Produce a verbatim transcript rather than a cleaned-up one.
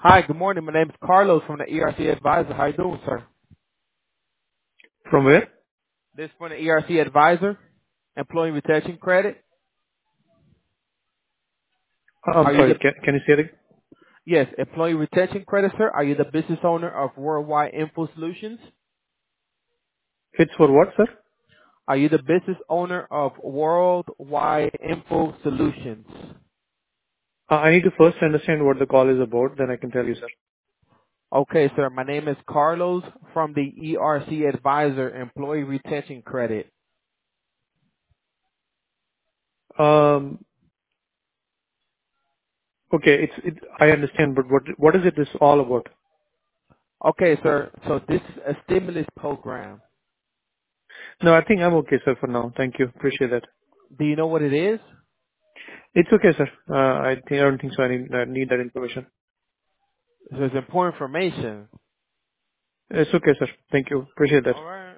Hi, good morning. My name is Carlos from the E R C Advisor. How you doing, sir? From where? This is from the E R C Advisor, Employee Retention Credit. Uh, I'm Are you sorry. the Can can you say it? yes, Employee Retention Credit, sir? Are you the business owner of Worldwide Info Solutions? It's for what, sir? Are you the business owner of Worldwide Info Solutions? Uh, I need to first understand what the call is about, then I can tell you, sir. Okay, sir. My name is Carlos from the E R C Advisor, Employee Retention Credit. Um. Okay. It's it. I understand, but what what is it is all about? Okay, sir. So this is a stimulus program. No, I think I'm okay, sir, for now. Thank you. Appreciate that. Do you know what it is? It's okay, sir. Uh, I think I don't think so. I need I need that information. It's important information. It's okay, sir. Thank you. Appreciate that. All right.